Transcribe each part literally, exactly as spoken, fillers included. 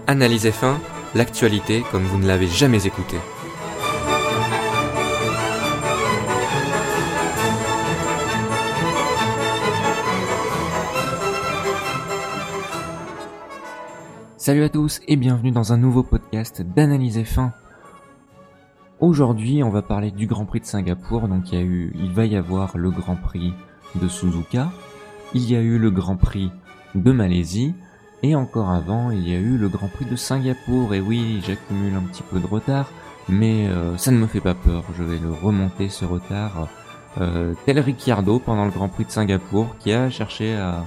Analyse F un, l'actualité comme vous ne l'avez jamais écoutée. Salut à tous et bienvenue dans un nouveau podcast d'Analyse F un. Aujourd'hui, on va parler du Grand Prix de Singapour. Donc, il y a eu, il va y avoir le Grand Prix de Suzuka, il y a eu le Grand Prix de Malaisie, et encore avant, il y a eu le Grand Prix de Singapour. Et oui, j'accumule un petit peu de retard, mais euh, ça ne me fait pas peur. Je vais le remonter ce retard, euh, tel Ricciardo pendant le Grand Prix de Singapour, qui a cherché à,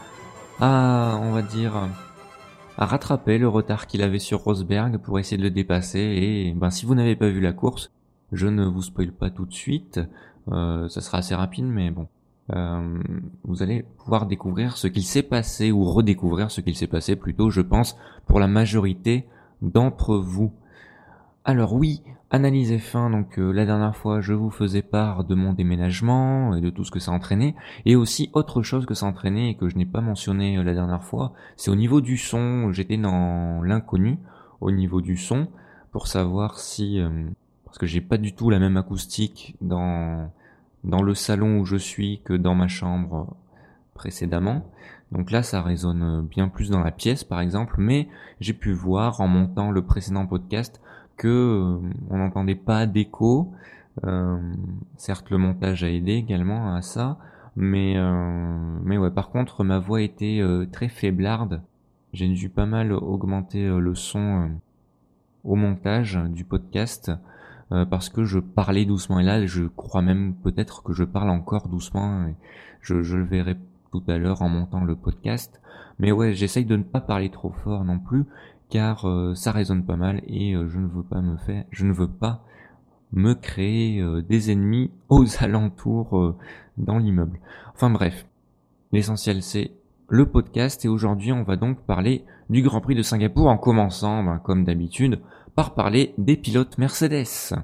à, on va dire, à rattraper le retard qu'il avait sur Rosberg pour essayer de le dépasser. Et ben, si vous n'avez pas vu la course, je ne vous spoil pas tout de suite. Euh, ça sera assez rapide, mais bon. Euh, vous allez pouvoir découvrir ce qu'il s'est passé, ou redécouvrir ce qu'il s'est passé plutôt, je pense, pour la majorité d'entre vous. Alors oui, Analyse F un, donc euh, la dernière fois je vous faisais part de mon déménagement et de tout ce que ça entraînait, et aussi autre chose que ça entraînait et que je n'ai pas mentionné euh, la dernière fois, c'est au niveau du son. J'étais dans l'inconnu au niveau du son, pour savoir si, euh, parce que j'ai pas du tout la même acoustique dans dans le salon où je suis que dans ma chambre précédemment. Donc là, ça résonne bien plus dans la pièce, par exemple, mais j'ai pu voir en montant le précédent podcast que euh, on n'entendait pas d'écho. Euh, certes, le montage a aidé également à ça, mais euh, mais ouais, par contre, ma voix était euh, très faiblarde. J'ai dû pas mal augmenter euh, le son euh, au montage du podcast. Euh, parce que je parlais doucement, et là je crois même peut-être que je parle encore doucement, et je, je le verrai tout à l'heure en montant le podcast. Mais ouais, j'essaye de ne pas parler trop fort non plus, car euh, ça résonne pas mal, et euh, je ne veux pas me faire, je ne veux pas me créer euh, des ennemis aux alentours euh, dans l'immeuble. Enfin bref, l'essentiel c'est le podcast, et aujourd'hui on va donc parler du Grand Prix de Singapour, en commençant, ben, comme d'habitude, par parler des pilotes Mercedes.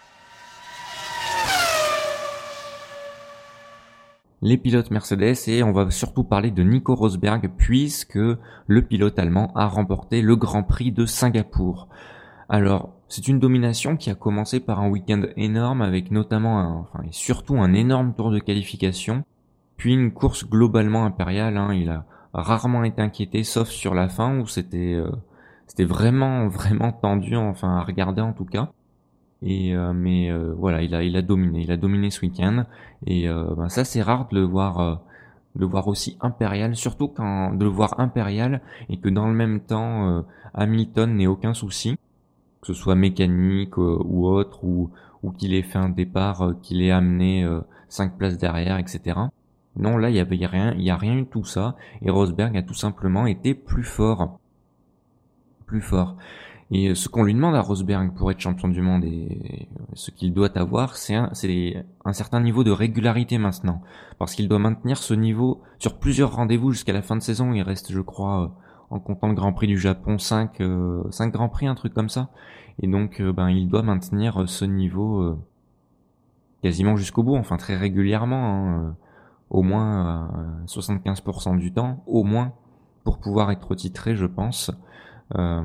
Les pilotes Mercedes, et on va surtout parler de Nico Rosberg, puisque le pilote allemand a remporté le Grand Prix de Singapour. Alors, c'est une domination qui a commencé par un week-end énorme, avec notamment un, enfin, et surtout un énorme tour de qualification, puis une course globalement impériale, hein. Il a rarement été inquiété, sauf sur la fin où c'était... Euh, C'était vraiment, vraiment tendu, enfin à regarder en tout cas. Et euh, mais euh, voilà, il a, il a dominé, il a dominé ce week-end. Et euh, ben ça, c'est rare de le voir, euh, de le voir aussi impérial, surtout quand de le voir impérial et que dans le même temps, euh, Hamilton n'ait aucun souci, que ce soit mécanique euh, ou autre, ou ou qu'il ait fait un départ, euh, qu'il ait amené euh, cinq places derrière, et cetera. Non, là, il y avait rien, il y a rien eu de tout ça. Et Rosberg a tout simplement été plus fort. plus fort. Et ce qu'on lui demande à Rosberg pour être champion du monde, et ce qu'il doit avoir, c'est un, c'est un certain niveau de régularité maintenant. Parce qu'il doit maintenir ce niveau sur plusieurs rendez-vous jusqu'à la fin de saison. Il reste, je crois, en comptant le Grand Prix du Japon, cinq, euh, cinq Grands Prix, un truc comme ça. Et donc, euh, ben, il doit maintenir ce niveau euh, quasiment jusqu'au bout, enfin très régulièrement, hein, euh, au moins euh, soixante-quinze pour cent du temps, au moins, pour pouvoir être titré, je pense. Euh,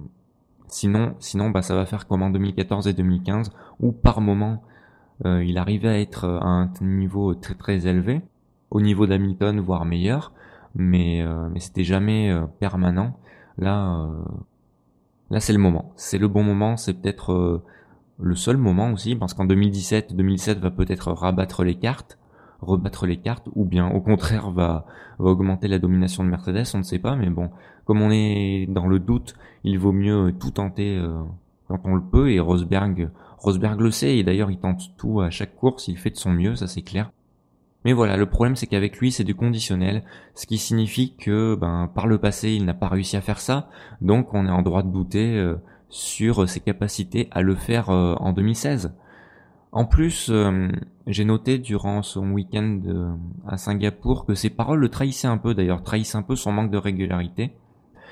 sinon, sinon, bah, ça va faire comme en deux mille quatorze et deux mille quinze, où par moment, euh, il arrivait à être à un niveau très très élevé, au niveau d'Hamilton, voire meilleur, mais euh, mais c'était jamais euh, permanent. Là, euh, là, c'est le moment, c'est le bon moment, c'est peut-être euh, le seul moment aussi, parce qu'en deux mille dix-sept, deux mille dix-sept va peut-être rabattre les cartes, rebattre les cartes, ou bien au contraire va, va augmenter la domination de Mercedes, on ne sait pas, mais bon, comme on est dans le doute, il vaut mieux tout tenter euh, quand on le peut, et Rosberg, Rosberg le sait, et d'ailleurs il tente tout à chaque course, il fait de son mieux, ça c'est clair. Mais voilà, le problème c'est qu'avec lui c'est du conditionnel, ce qui signifie que ben par le passé il n'a pas réussi à faire ça, donc on est en droit de douter euh, sur ses capacités à le faire euh, en deux mille seize. En plus, euh, j'ai noté durant son week-end euh, à Singapour que ses paroles le trahissaient un peu, d'ailleurs trahissaient un peu son manque de régularité.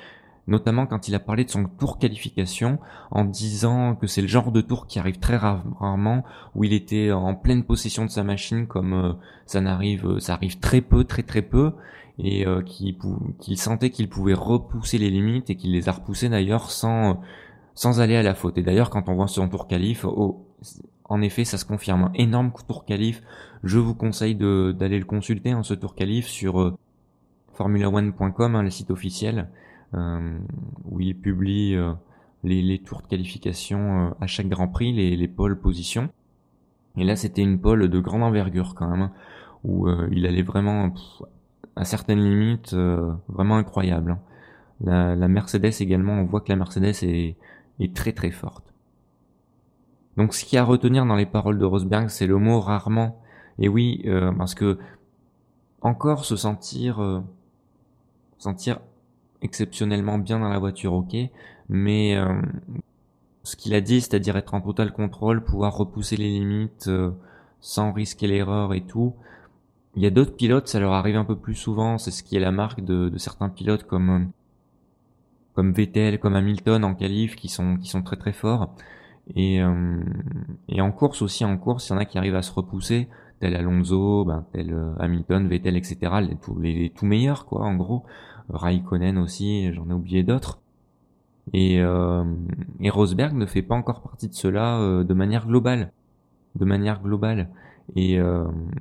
notamment quand il a parlé de son tour qualification, en disant que c'est le genre de tour qui arrive très rarement, où il était en pleine possession de sa machine, comme euh, ça n'arrive, ça arrive très peu, très très peu, et euh, qu'il, qu'il sentait qu'il pouvait repousser les limites et qu'il les a repoussées d'ailleurs sans sans aller à la faute. Et d'ailleurs, quand on voit son tour qualif, oh, en effet, ça se confirme. Un énorme tour qualif. Je vous conseille de d'aller le consulter, hein, ce tour qualif, sur euh, formula one point com, hein, le site officiel, euh, où il publie euh, les, les tours de qualification euh, à chaque Grand Prix, les, les pole positions. Et là, c'était une pole de grande envergure quand même, hein, où euh, il allait vraiment pff, à certaines limites euh, vraiment incroyables. Hein. La, la Mercedes également, on voit que la Mercedes est, est très très forte. Donc ce qu'il y a à retenir dans les paroles de Rosberg, c'est le mot rarement. Et oui, euh, parce que encore se sentir euh, sentir exceptionnellement bien dans la voiture, ok, mais euh, ce qu'il a dit, c'est-à-dire être en total contrôle, pouvoir repousser les limites euh, sans risquer l'erreur et tout. Il y a d'autres pilotes, ça leur arrive un peu plus souvent, c'est ce qui est la marque de, de certains pilotes comme comme Vettel, comme Hamilton en qualif, qui sont qui sont très très forts. Et euh, et en course aussi, en course, il y en a qui arrivent à se repousser, tel Alonso, ben tel euh, Hamilton, Vettel, et cetera. Les tout les, les tout meilleurs quoi, en gros. Raikkonen aussi, j'en ai oublié d'autres. Et, euh, et Rosberg ne fait pas encore partie de cela euh, de manière globale, de manière globale. Et euh,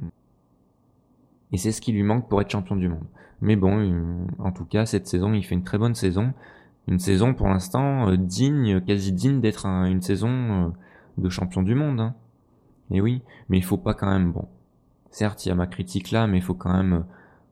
et c'est ce qui lui manque pour être champion du monde. Mais bon, euh, en tout cas, cette saison, il fait une très bonne saison. Une saison pour l'instant euh, digne, quasi digne d'être un, une saison euh, de champion du monde. Hein. Et oui, mais il faut pas quand même, bon, certes il y a ma critique là, mais il faut quand même,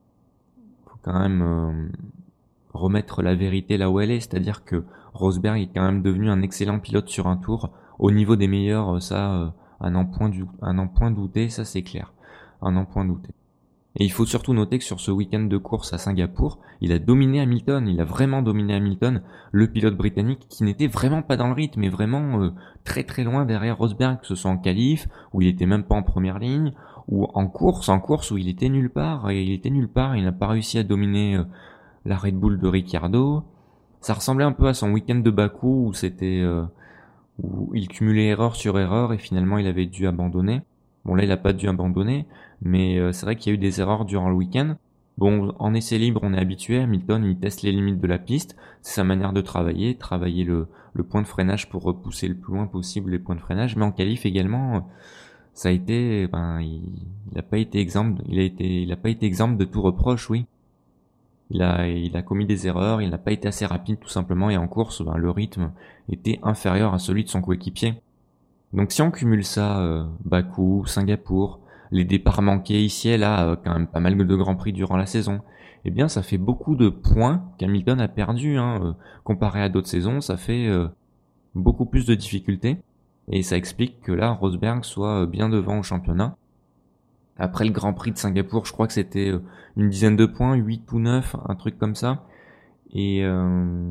faut quand même euh, remettre la vérité là où elle est, c'est-à-dire que Rosberg est quand même devenu un excellent pilote sur un tour, au niveau des meilleurs, ça, euh, à n'en point, du, à n'en point douter, ça c'est clair, à n'en point douter. Et il faut surtout noter que sur ce week-end de course à Singapour, il a dominé Hamilton, il a vraiment dominé Hamilton, le pilote britannique qui n'était vraiment pas dans le rythme, mais vraiment euh, très très loin derrière Rosberg, que ce soit en qualif, où il était même pas en première ligne, ou en course, en course où il était nulle part, et il était nulle part, il n'a pas réussi à dominer euh, la Red Bull de Ricciardo. Ça ressemblait un peu à son week-end de Bakou, où c'était euh, où il cumulait erreur sur erreur, et finalement il avait dû abandonner. Bon là il a pas dû abandonner, mais euh, c'est vrai qu'il y a eu des erreurs durant le week-end. Bon, en essai libre on est habitué, Hamilton il teste les limites de la piste, c'est sa manière de travailler, travailler le, le point de freinage pour repousser le plus loin possible les points de freinage, mais en qualif également, ça a été, ben il, il a pas été exempt, il a été, il a pas été exempt de tout reproche, oui. Il a, il a commis des erreurs, il n'a pas été assez rapide tout simplement, et en course, ben, le rythme était inférieur à celui de son coéquipier. Donc si on cumule ça, euh, Bakou, Singapour, les départs manqués ici et là, euh, quand même pas mal de grands prix durant la saison, eh bien ça fait beaucoup de points qu'Hamilton a perdu, hein, euh, comparé à d'autres saisons, ça fait euh, beaucoup plus de difficultés, et ça explique que là Rosberg soit bien devant au championnat. Après le Grand Prix de Singapour, je crois que c'était euh, une dizaine de points, huit ou neuf, un truc comme ça, et euh,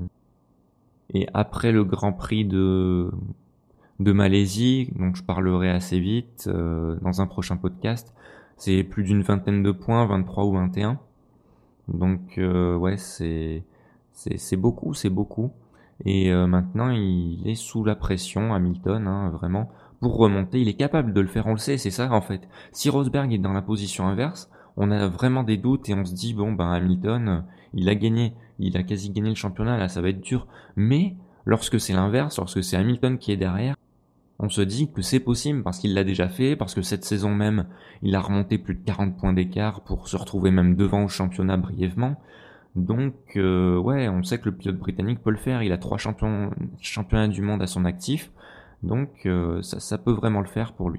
et après le Grand Prix de de Malaisie, donc je parlerai assez vite euh, dans un prochain podcast. C'est plus d'une vingtaine de points, vingt-trois ou vingt et un. Donc euh, ouais, c'est c'est c'est beaucoup, c'est beaucoup. Et euh, maintenant, il est sous la pression, Hamilton, hein, vraiment, pour remonter. Il est capable de le faire, on le sait, c'est ça en fait. Si Rosberg est dans la position inverse, on a vraiment des doutes et on se dit bon ben Hamilton, il a gagné, il a quasi gagné le championnat, là ça va être dur. Mais lorsque c'est l'inverse, lorsque c'est Hamilton qui est derrière, on se dit que c'est possible parce qu'il l'a déjà fait, parce que cette saison même, il a remonté plus de quarante points d'écart pour se retrouver même devant au championnat brièvement. Donc euh, ouais, on sait que le pilote britannique peut le faire, il a trois champions, championnats du monde à son actif, donc euh, ça, ça peut vraiment le faire pour lui.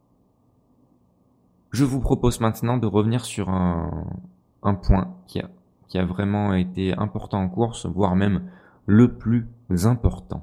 Je vous propose maintenant de revenir sur un, un point qui a, qui a vraiment été important en course, voire même le plus important.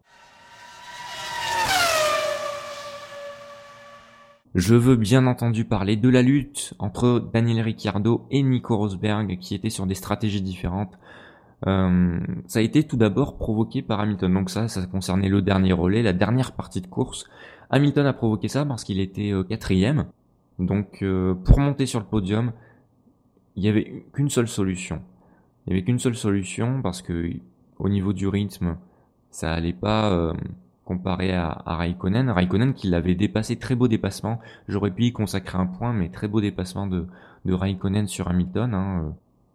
Je veux bien entendu parler de la lutte entre Daniel Ricciardo et Nico Rosberg qui étaient sur des stratégies différentes. Euh, ça a été tout d'abord provoqué par Hamilton, donc ça, ça concernait le dernier relais, la dernière partie de course. Hamilton a provoqué ça parce qu'il était euh, quatrième, donc euh, pour monter sur le podium, il y avait qu'une seule solution. Il y avait qu'une seule solution parce que au niveau du rythme, ça allait pas euh, comparé à, à Raikkonen. Raikkonen qui l'avait dépassé, très beau dépassement. J'aurais pu y consacrer un point, mais très beau dépassement de, de Raikkonen sur Hamilton. Hein.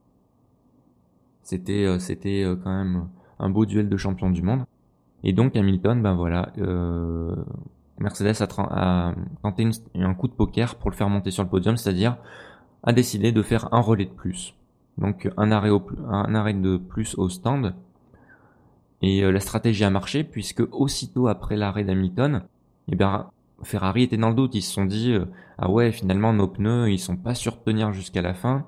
C'était, euh, c'était euh, quand même un beau duel de champions du monde. Et donc Hamilton, ben voilà, euh, Mercedes a, a tenté une, un coup de poker pour le faire monter sur le podium, c'est-à-dire a décidé de faire un relais de plus. Donc un arrêt, au, un arrêt de plus au stand. Et euh, la stratégie a marché puisque aussitôt après l'arrêt d'Hamilton, eh bien, Ferrari était dans le doute. Ils se sont dit euh, ah ouais, finalement nos pneus ils sont pas sûrs de tenir jusqu'à la fin.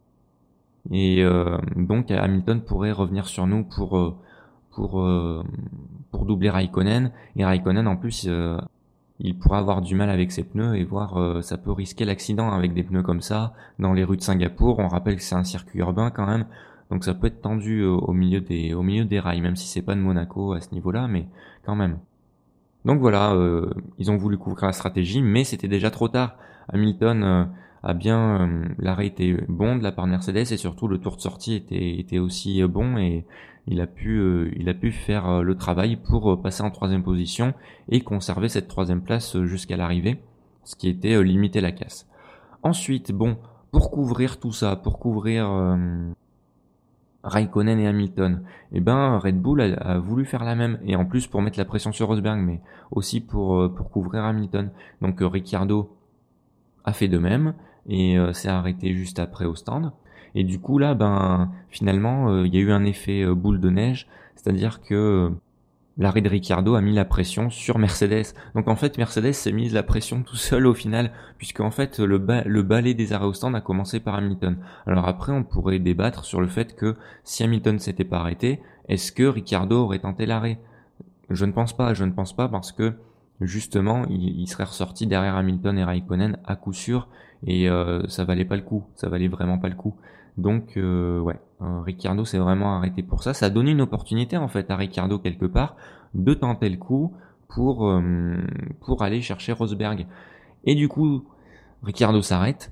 Et euh, donc Hamilton pourrait revenir sur nous pour euh, pour euh, pour doubler Raikkonen. Et Raikkonen en plus euh, il pourra avoir du mal avec ses pneus et voir euh, ça peut risquer l'accident avec des pneus comme ça dans les rues de Singapour. On rappelle que c'est un circuit urbain quand même, donc ça peut être tendu euh, au milieu des au milieu des rails, même si c'est pas de Monaco à ce niveau-là, mais quand même. Donc voilà, euh, ils ont voulu couvrir la stratégie, mais c'était déjà trop tard. Hamilton euh, a bien euh, l'arrêt était bon de la part de Mercedes et surtout le tour de sortie était était aussi euh, bon et il a pu euh, il a pu faire euh, le travail pour euh, passer en troisième position et conserver cette troisième place euh, jusqu'à l'arrivée, ce qui était euh, limiter la casse. Ensuite, bon, pour couvrir tout ça, pour couvrir euh, Raikkonen et Hamilton, eh ben Red Bull a, a voulu faire la même, et en plus pour mettre la pression sur Rosberg, mais aussi pour euh, pour couvrir Hamilton. Donc euh, Ricciardo a fait de même et euh, s'est arrêté juste après au stand. Et du coup là, ben finalement, il euh, y a eu un effet euh, boule de neige, c'est-à-dire que euh, l'arrêt de Ricciardo a mis la pression sur Mercedes. Donc en fait, Mercedes s'est mise la pression tout seul au final, puisque en fait le, ba- le balai des arrêts au stand a commencé par Hamilton. Alors après, on pourrait débattre sur le fait que si Hamilton s'était pas arrêté, est-ce que Ricciardo aurait tenté l'arrêt ? Je ne pense pas, je ne pense pas parce que justement, il, il serait ressorti derrière Hamilton et Raikkonen à coup sûr, et euh, ça valait pas le coup, ça valait vraiment pas le coup. Donc euh, ouais, euh, Ricciardo s'est vraiment arrêté pour ça. Ça a donné une opportunité en fait à Ricciardo quelque part de tenter le coup pour euh, pour aller chercher Rosberg. Et du coup, Ricciardo s'arrête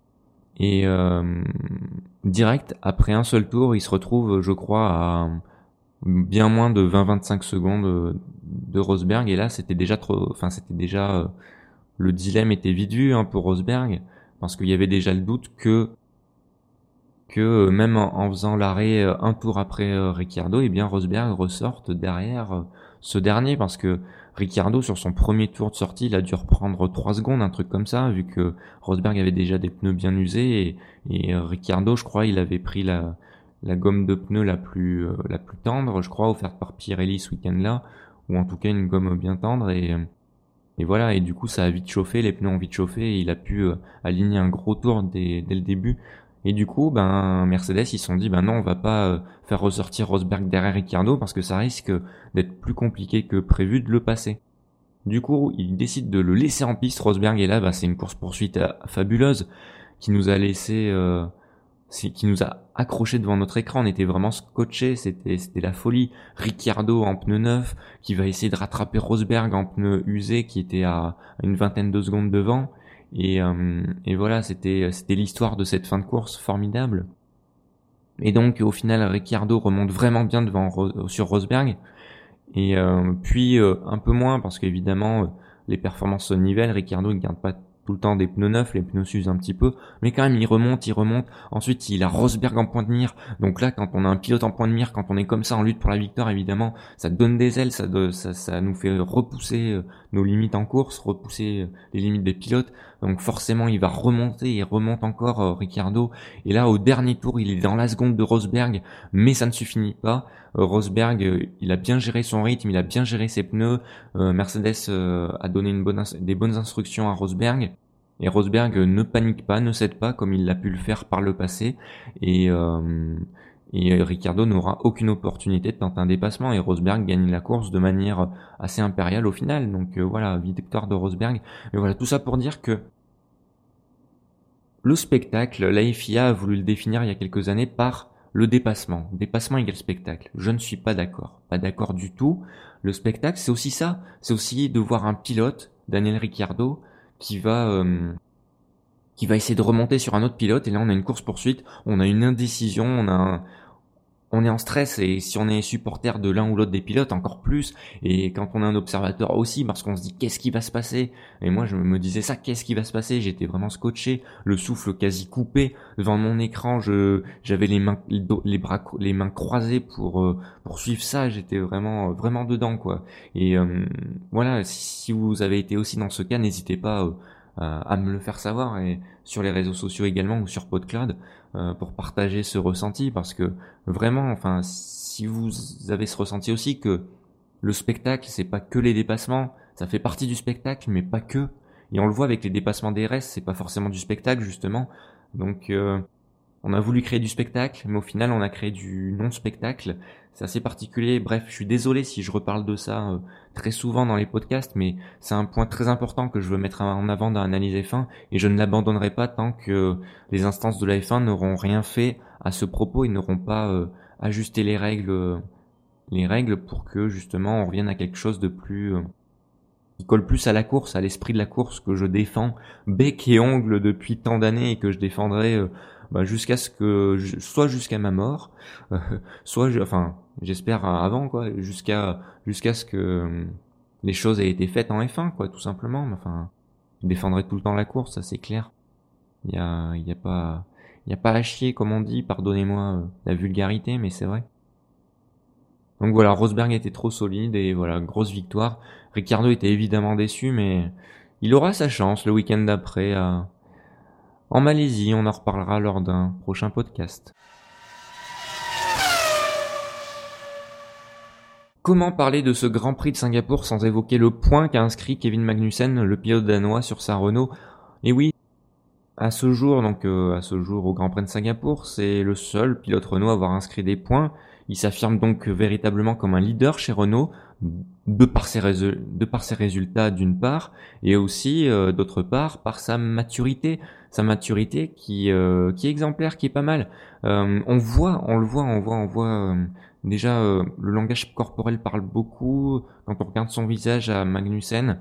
et euh, direct après un seul tour, il se retrouve, je crois, à bien moins de vingt à vingt-cinq secondes de Rosberg. Et là, c'était déjà trop, enfin c'était déjà euh, le dilemme était vite vu hein, pour Rosberg parce qu'il y avait déjà le doute que que même en, en faisant l'arrêt euh, un tour après euh, Ricciardo, eh bien Rosberg ressorte derrière euh, ce dernier parce que Ricciardo sur son premier tour de sortie, il a dû reprendre trois secondes, un truc comme ça, vu que Rosberg avait déjà des pneus bien usés et, et euh, Ricciardo, je crois, il avait pris la la gomme de pneus la plus euh, la plus tendre, je crois, offerte par Pirelli ce week-end-là, ou en tout cas une gomme bien tendre et et voilà, et du coup ça a vite chauffé, les pneus ont vite chauffé et il a pu euh, aligner un gros tour dès, dès le début. Et du coup, ben Mercedes, ils se sont dit, ben non, on va pas euh, faire ressortir Rosberg derrière Ricciardo parce que ça risque d'être plus compliqué que prévu de le passer. Du coup, ils décident de le laisser en piste, Rosberg, et là, ben, c'est une course-poursuite euh, fabuleuse qui nous a laissé, euh, qui nous a accroché devant notre écran. On était vraiment scotché, c'était c'était la folie. Ricciardo en pneu neuf qui va essayer de rattraper Rosberg en pneu usé qui était à une vingtaine de secondes devant. Et, euh, et voilà, c'était c'était l'histoire de cette fin de course formidable. Et donc au final, Ricciardo remonte vraiment bien devant sur Rosberg. Et euh, puis euh, un peu moins parce qu'évidemment euh, les performances se nivellent. Ricciardo ne garde pas tout le temps des pneus neufs, les pneus s'usent un petit peu, mais quand même il remonte, il remonte. Ensuite il a Rosberg en point de mire, donc là quand on a un pilote en point de mire, quand on est comme ça en lutte pour la victoire, évidemment ça donne des ailes, ça, de, ça, ça nous fait repousser euh, nos limites en course, repousser euh, les limites des pilotes, donc forcément il va remonter, il remonte encore euh, Ricciardo, et là au dernier tour il est dans la seconde de Rosberg, mais ça ne suffit pas. euh, Rosberg euh, il a bien géré son rythme, il a bien géré ses pneus, euh, Mercedes euh, a donné une bonne, des bonnes instructions à Rosberg, et Rosberg ne panique pas, ne cède pas comme il l'a pu le faire par le passé, et, euh, et Ricciardo n'aura aucune opportunité de tenter un dépassement, et Rosberg gagne la course de manière assez impériale au final. Donc euh, voilà, victoire de Rosberg. Mais voilà, tout ça pour dire que le spectacle, la F I A a voulu le définir il y a quelques années par le dépassement. Dépassement égale spectacle. Je ne suis pas d'accord. Pas d'accord du tout. Le spectacle, c'est aussi ça. C'est aussi de voir un pilote, Daniel Ricciardo, qui va euh, qui va essayer de remonter sur un autre pilote, et là on a une course poursuite, on a une indécision, on a un, on est en stress, et si on est supporter de l'un ou l'autre des pilotes, encore plus, et quand on est un observateur aussi, parce qu'on se dit qu'est-ce qui va se passer. Et moi je me disais ça, qu'est-ce qui va se passer, j'étais vraiment scotché, le souffle quasi coupé devant mon écran, je j'avais les mains les bras les mains croisées pour euh, pour suivre ça, j'étais vraiment vraiment dedans quoi. Et euh, voilà, si vous avez été aussi dans ce cas, n'hésitez pas euh, à me le faire savoir, et sur les réseaux sociaux également, ou sur PodCloud, euh, pour partager ce ressenti, parce que vraiment, enfin, si vous avez ce ressenti aussi, que le spectacle, c'est pas que les dépassements, ça fait partie du spectacle, mais pas que. Et on le voit avec les dépassements D R S, c'est pas forcément du spectacle, justement. Donc, euh, on a voulu créer du spectacle, mais au final, on a créé du non-spectacle. C'est assez particulier. Bref, je suis désolé si je reparle de ça euh, très souvent dans les podcasts, mais c'est un point très important que je veux mettre en avant dans l'analyse F un, et je ne l'abandonnerai pas tant que les instances de la F un n'auront rien fait à ce propos, et n'auront pas euh, ajusté les règles, les règles pour que justement on revienne à quelque chose de plus euh, qui colle plus à la course, à l'esprit de la course que je défends bec et ongle depuis tant d'années, et que je défendrai euh, bah, jusqu'à ce que, soit jusqu'à ma mort, euh, soit, enfin, j'espère avant quoi, jusqu'à jusqu'à ce que euh, les choses aient été faites en F un quoi, tout simplement. Enfin, je défendrai tout le temps la course, ça c'est clair. Il y a, il y a pas, il y a pas à chier comme on dit. Pardonnez-moi euh, la vulgarité, mais c'est vrai. Donc voilà, Rosberg était trop solide, et voilà, grosse victoire. Ricciardo était évidemment déçu, mais il aura sa chance le week-end d'après à... en Malaisie. On en reparlera lors d'un prochain podcast. Comment parler de ce Grand Prix de Singapour sans évoquer le point qu'a inscrit Kevin Magnussen, le pilote danois, sur sa Renault? Et oui, à ce jour, donc euh, à ce jour au Grand Prix de Singapour, c'est le seul pilote Renault à avoir inscrit des points. Il s'affirme donc véritablement comme un leader chez Renault, de par ses, résu- de par ses résultats d'une part, et aussi euh, d'autre part par sa maturité, sa maturité qui euh, qui est exemplaire, qui est pas mal. Euh, on voit, on le voit, on voit, on voit euh, déjà euh, le langage corporel parle beaucoup quand on regarde son visage à Magnussen,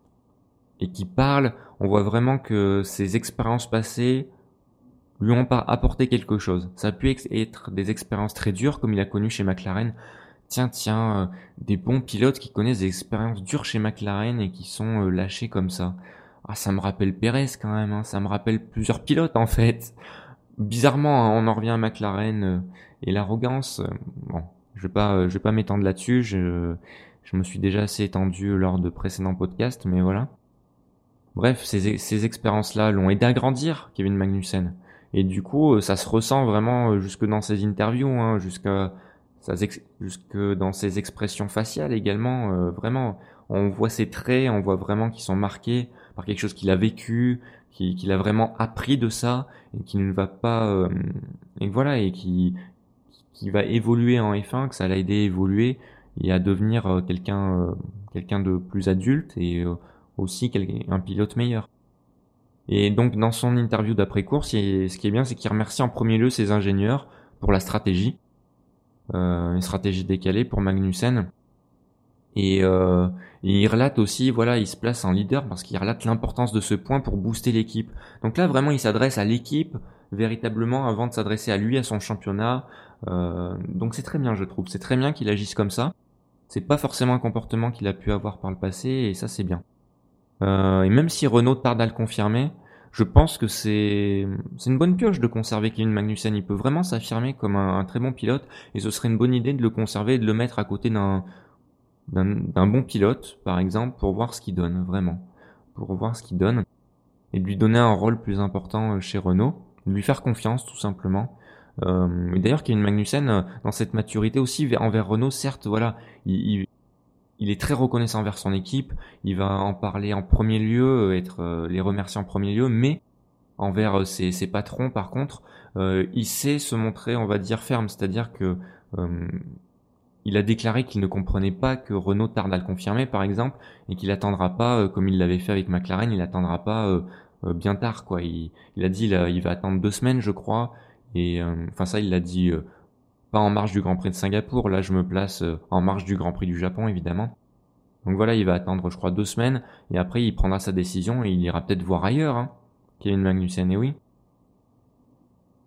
et qui parle, on voit vraiment que ses expériences passées lui ont pas apporté quelque chose. Ça a pu être des expériences très dures, comme il a connu chez McLaren. Tiens, tiens, euh, des bons pilotes qui connaissent des expériences dures chez McLaren et qui sont euh, lâchés comme ça. Ah, ça me rappelle Pérez quand même, hein. Ça me rappelle plusieurs pilotes en fait. Bizarrement, hein, on en revient à McLaren euh, et l'arrogance. Euh, bon, je vais pas, euh, je vais pas m'étendre là-dessus. Je, je me suis déjà assez étendu lors de précédents podcasts, mais voilà. Bref, ces, ces expériences-là l'ont aidé à grandir, Kevin Magnussen. Et du coup, ça se ressent vraiment jusque dans ses interviews, hein, jusqu'à jusque dans ses expressions faciales également. Euh, vraiment, on voit ses traits, on voit vraiment qu'ils sont marqués par quelque chose qu'il a vécu, qu'il qu'il a vraiment appris de ça, et qui ne va pas, euh, et voilà, et qui qui va évoluer en F un, que ça l'a aidé à évoluer et à devenir euh, quelqu'un euh, quelqu'un de plus adulte, et euh, aussi un pilote meilleur. Et donc dans son interview d'après-course, ce qui est bien, c'est qu'il remercie en premier lieu ses ingénieurs pour la stratégie, euh, une stratégie décalée pour Magnussen. Et, euh, et il relate aussi, voilà, il se place en leader parce qu'il relate l'importance de ce point pour booster l'équipe. Donc là, vraiment, il s'adresse à l'équipe véritablement avant de s'adresser à lui, à son championnat. Euh, donc c'est très bien, je trouve. C'est très bien qu'il agisse comme ça. C'est pas forcément un comportement qu'il a pu avoir par le passé, et ça, c'est bien. Euh, et même si Renault tarde à le confirmer, je pense que c'est c'est une bonne pioche de conserver Kevin Magnussen. Il peut vraiment s'affirmer comme un, un très bon pilote, et ce serait une bonne idée de le conserver et de le mettre à côté d'un d'un, d'un bon pilote, par exemple, pour voir ce qu'il donne, vraiment. Pour voir ce qu'il donne, et de lui donner un rôle plus important chez Renault, de lui faire confiance, tout simplement. Euh, et d'ailleurs, Kevin Magnussen, dans cette maturité aussi envers Renault, certes, voilà, il, il il est très reconnaissant envers son équipe, il va en parler en premier lieu, être euh, les remercier en premier lieu, mais envers euh, ses, ses patrons, par contre, euh, il sait se montrer, on va dire, ferme, c'est-à-dire que euh, il a déclaré qu'il ne comprenait pas que Renault tarde à le confirmer, par exemple, et qu'il attendra pas, euh, comme il l'avait fait avec McLaren, il attendra pas euh, euh, bien tard, quoi. Il, il a dit, là, il va attendre deux semaines, je crois, et euh, enfin ça, il l'a dit. Euh, pas en marge du Grand Prix de Singapour, là je me place en marge du Grand Prix du Japon évidemment. Donc voilà, il va attendre je crois deux semaines, et après il prendra sa décision et il ira peut-être voir ailleurs, hein, Kevin Magnussen, et oui.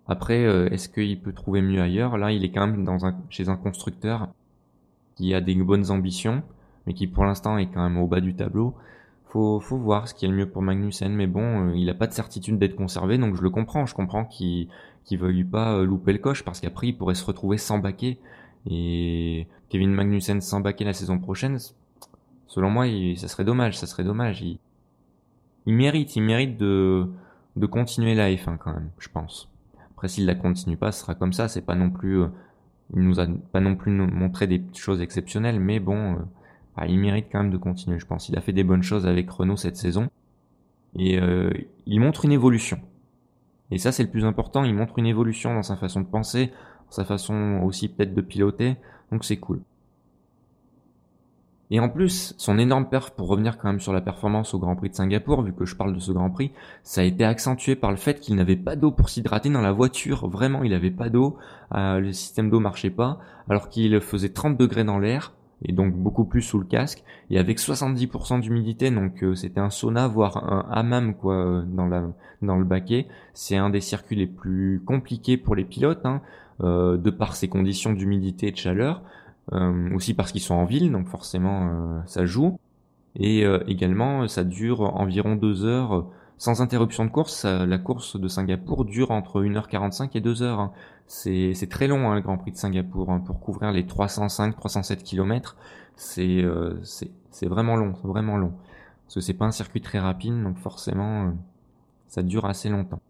Après, euh, est-ce qu'il peut trouver mieux ailleurs? Là, il est quand même dans un, chez un constructeur qui a des bonnes ambitions, mais qui pour l'instant est quand même au bas du tableau. Faut, faut voir ce qui est le mieux pour Magnussen, mais bon, euh, il a pas de certitude d'être conservé, donc je le comprends. Je comprends qu'il qu'il veuille pas euh, louper le coche, parce qu'après il pourrait se retrouver sans baquet. Et Kevin Magnussen sans baquet la saison prochaine, selon moi, il, ça serait dommage, ça serait dommage. Il, il mérite, il mérite de, de continuer la F un quand même, je pense. Après, s'il la continue pas, ce sera comme ça. C'est pas non plus, euh, il nous a pas non plus montré des choses exceptionnelles, mais bon, euh, bah, il mérite quand même de continuer, je pense. Il a fait des bonnes choses avec Renault cette saison et euh, il montre une évolution. Et ça, c'est le plus important. Il montre une évolution dans sa façon de penser, dans sa façon aussi peut-être de piloter. Donc c'est cool. Et en plus, son énorme perf, pour revenir quand même sur la performance au Grand Prix de Singapour, vu que je parle de ce Grand Prix, ça a été accentué par le fait qu'il n'avait pas d'eau pour s'hydrater dans la voiture. Vraiment, il n'avait pas d'eau, euh, le système d'eau marchait pas, alors qu'il faisait trente degrés dans l'air, et donc beaucoup plus sous le casque, et avec soixante-dix pour cent d'humidité, donc euh, c'était un sauna, voire un hammam quoi, euh, dans, la, dans le baquet. C'est un des circuits les plus compliqués pour les pilotes, hein, euh, de par ses conditions d'humidité et de chaleur. Euh, aussi parce qu'ils sont en ville, donc forcément euh, ça joue. Et euh, également, ça dure environ deux heures euh, sans interruption de course. Ça, la course de Singapour dure entre une heure quarante-cinq et deux heures. Hein. C'est, c'est très long hein, le Grand Prix de Singapour hein, pour couvrir les trois cent cinq trois cent sept kilomètres. C'est, euh, c'est, c'est vraiment long, c'est vraiment long. Parce que c'est pas un circuit très rapide, donc forcément, euh, ça dure assez longtemps.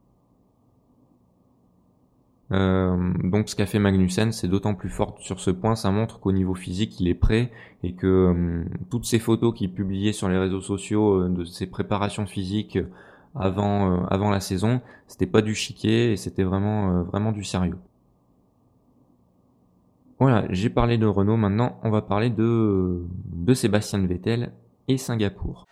Euh, donc ce qu'a fait Magnussen, c'est d'autant plus fort sur ce point, ça montre qu'au niveau physique, il est prêt et que euh, toutes ces photos qu'il publiait sur les réseaux sociaux euh, de ses préparations physiques avant euh, avant la saison, c'était pas du chiquet et c'était vraiment euh, vraiment du sérieux. Voilà, j'ai parlé de Renault, maintenant on va parler de de Sébastien Vettel et Singapour.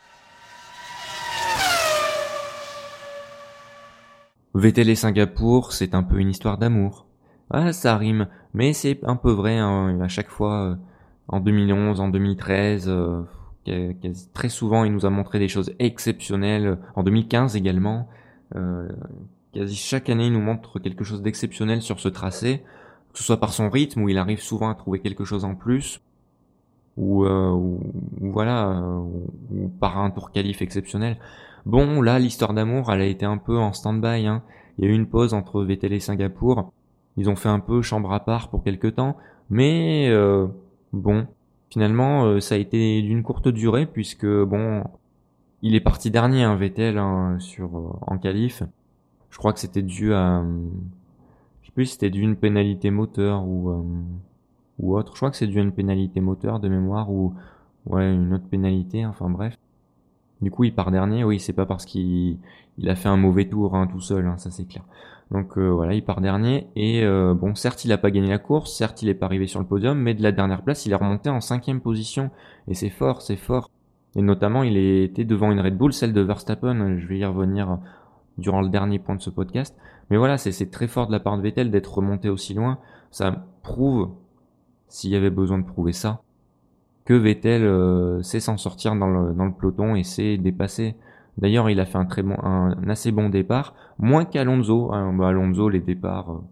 Vettel et Singapour, c'est un peu une histoire d'amour. Ah, ça rime, mais c'est un peu vrai hein, à chaque fois. Euh, en deux mille onze, en deux mille treize, euh, quasi, très souvent, il nous a montré des choses exceptionnelles. En deux mille quinze également, euh, quasi chaque année, il nous montre quelque chose d'exceptionnel sur ce tracé, que ce soit par son rythme où il arrive souvent à trouver quelque chose en plus, ou, euh, ou, ou voilà, euh, ou, ou par un tour qualif exceptionnel. Bon, là, l'histoire d'amour, elle a été un peu en stand-by. Hein. Il y a eu une pause entre Vettel et Singapour. Ils ont fait un peu chambre à part pour quelques temps, mais euh, bon, finalement, euh, ça a été d'une courte durée puisque bon, il est parti dernier, hein, Vettel, hein, sur euh, en qualif. Je crois que c'était dû à, je sais plus, si c'était dû à une pénalité moteur ou euh, ou autre. Je crois que c'est dû à une pénalité moteur de mémoire ou ouais une autre pénalité. Enfin bref. Du coup, il part dernier. Oui, c'est pas parce qu'il il a fait un mauvais tour hein, tout seul, hein, ça c'est clair. Donc euh, voilà, il part dernier et euh, bon, certes, il a pas gagné la course, certes, il est pas arrivé sur le podium, mais de la dernière place, il est remonté en cinquième position et c'est fort, c'est fort. Et notamment, il était devant une Red Bull, celle de Verstappen. Je vais y revenir durant le dernier point de ce podcast. Mais voilà, c'est c'est très fort de la part de Vettel d'être remonté aussi loin. Ça prouve, s'il y avait besoin de prouver ça, que Vettel euh, sait s'en sortir dans le, dans le peloton et sait dépasser. D'ailleurs, il a fait un très bon, un, un assez bon départ, moins qu'Alonso. Hein, bah, Alonso, les départs, euh,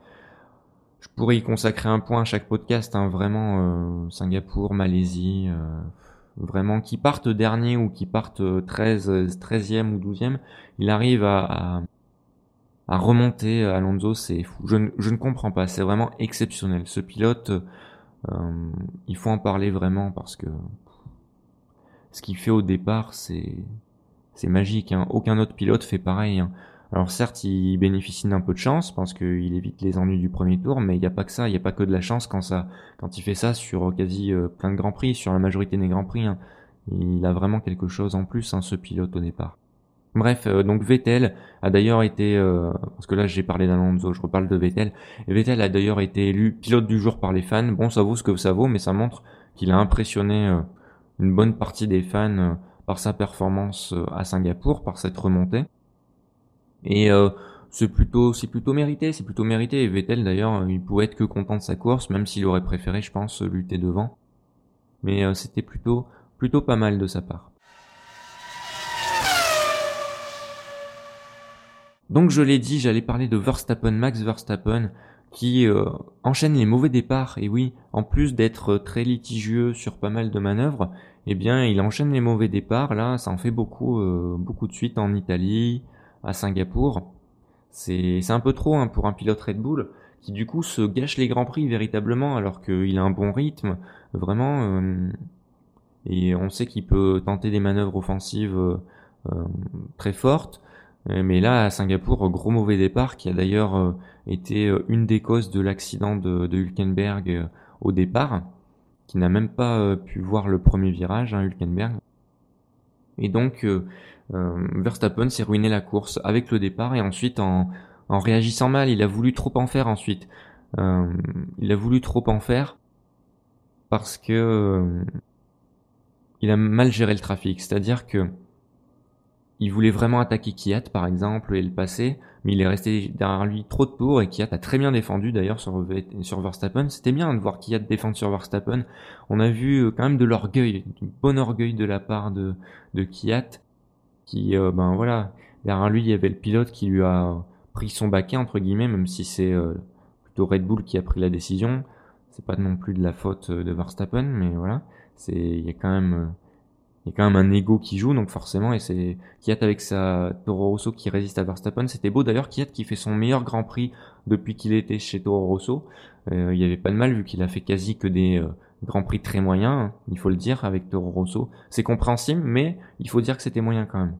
je pourrais y consacrer un point à chaque podcast. Hein, vraiment, euh, Singapour, Malaisie, euh, vraiment, qui partent dernier ou qui partent treize, treizième ou douzième, il arrive à, à, à remonter. Alonso, c'est fou. Je, ne- je ne comprends pas. C'est vraiment exceptionnel. Ce pilote, euh, il faut en parler vraiment parce que ce qu'il fait au départ, c'est c'est magique. Hein. Aucun autre pilote fait pareil. Hein. Alors certes, il bénéficie d'un peu de chance parce qu'il évite les ennuis du premier tour, mais il n'y a pas que ça. Il n'y a pas que de la chance quand ça, quand il fait ça sur quasi euh, plein de grands prix, sur la majorité des grands prix. Hein. Il a vraiment quelque chose en plus, hein, ce pilote au départ. Bref, euh, donc Vettel a d'ailleurs été, euh, parce que là j'ai parlé d'Alonso, je reparle de Vettel. Et Vettel a d'ailleurs été élu pilote du jour par les fans. Bon, ça vaut ce que ça vaut, mais ça montre qu'il a impressionné euh, une bonne partie des fans euh, par sa performance euh, à Singapour, par cette remontée. Et euh, c'est plutôt, c'est plutôt mérité, c'est plutôt mérité. Et Vettel d'ailleurs, il pouvait être que content de sa course, même s'il aurait préféré, je pense, lutter devant. Mais euh, c'était plutôt, plutôt pas mal de sa part. Donc je l'ai dit, j'allais parler de Verstappen, Max Verstappen, qui euh, enchaîne les mauvais départs. Et oui, en plus d'être très litigieux sur pas mal de manœuvres, eh bien il enchaîne les mauvais départs. Là, ça en fait beaucoup, euh, beaucoup de suite en Italie, à Singapour. C'est, c'est un peu trop hein, pour un pilote Red Bull qui du coup se gâche les grands prix véritablement alors qu'il a un bon rythme, vraiment. Euh, et on sait qu'il peut tenter des manœuvres offensives euh, euh, très fortes. Mais là, à Singapour, gros mauvais départ qui a d'ailleurs euh, été euh, une des causes de l'accident de, de Hülkenberg euh, au départ, qui n'a même pas euh, pu voir le premier virage, hein, Hülkenberg. Et donc, euh, euh, Verstappen s'est ruiné la course avec le départ et ensuite en, en réagissant mal, il a voulu trop en faire ensuite. Euh, il a voulu trop en faire parce que euh, il a mal géré le trafic, c'est-à-dire que il voulait vraiment attaquer Kvyat par exemple et le passer, mais il est resté derrière lui trop de tours et Kvyat a très bien défendu d'ailleurs sur, sur Verstappen. C'était bien de voir Kvyat défendre sur Verstappen. On a vu quand même de l'orgueil, du bon orgueil de la part de, de Kvyat qui, euh, ben voilà, derrière lui il y avait le pilote qui lui a pris son baquet entre guillemets, même si c'est euh, plutôt Red Bull qui a pris la décision. C'est pas non plus de la faute de Verstappen, mais voilà, c'est il y a quand même il y a quand même un ego qui joue, donc forcément, et c'est Kvyat avec sa Toro Rosso qui résiste à Verstappen. C'était beau d'ailleurs, Kvyat qui fait son meilleur Grand Prix depuis qu'il était chez Toro Rosso. Euh, il y avait pas de mal vu qu'il a fait quasi que des euh, Grands Prix très moyens, hein, il faut le dire, avec Toro Rosso. C'est compréhensible, mais il faut dire que c'était moyen quand même.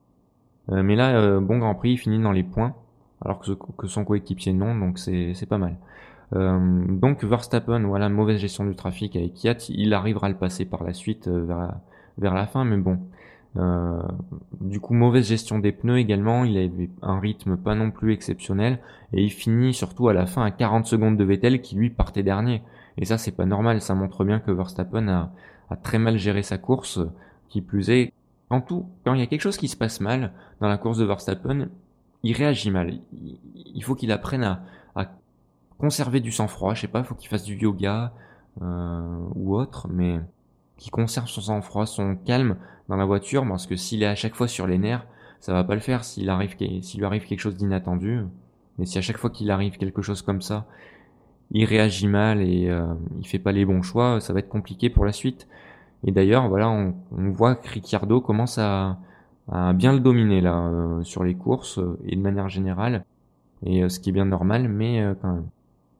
Euh, mais là, euh, bon Grand Prix, il finit dans les points, alors que, que son coéquipier non, donc c'est c'est pas mal. Euh, donc Verstappen, voilà, mauvaise gestion du trafic avec Kvyat, il arrivera à le passer par la suite euh, vers la, vers la fin, mais bon. Euh, du coup, mauvaise gestion des pneus également, il avait un rythme pas non plus exceptionnel, et il finit surtout à la fin à quarante secondes de Vettel qui lui partait dernier. Et ça, c'est pas normal, ça montre bien que Verstappen a, a très mal géré sa course, qui plus est, quand tout, quand il y a quelque chose qui se passe mal dans la course de Verstappen, il réagit mal. Il, il faut qu'il apprenne à, à conserver du sang-froid, je sais pas, faut qu'il fasse du yoga euh, ou autre, mais qui conserve son sang-froid, son calme dans la voiture, parce que s'il est à chaque fois sur les nerfs, ça va pas le faire s'il arrive, s'il lui arrive quelque chose d'inattendu. Mais si à chaque fois qu'il arrive quelque chose comme ça, il réagit mal et euh, il fait pas les bons choix, ça va être compliqué pour la suite. Et d'ailleurs, voilà, on, on voit que Ricciardo commence à, à bien le dominer là euh, sur les courses euh, et de manière générale, et euh, ce qui est bien normal, mais euh, quand même,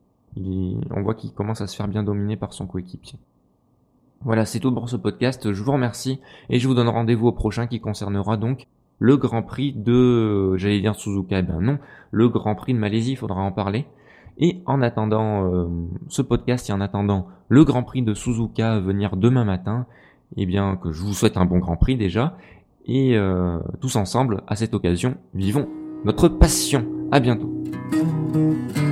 il, on voit qu'il commence à se faire bien dominer par son coéquipier. Voilà, c'est tout pour ce podcast. Je vous remercie et je vous donne rendez-vous au prochain qui concernera donc le Grand Prix de, j'allais dire Suzuka, eh ben non, le Grand Prix de Malaisie, il faudra en parler. Et en attendant euh, ce podcast et en attendant le Grand Prix de Suzuka à venir demain matin, eh bien que je vous souhaite un bon Grand Prix déjà. Et euh, tous ensemble, à cette occasion, vivons notre passion. À bientôt.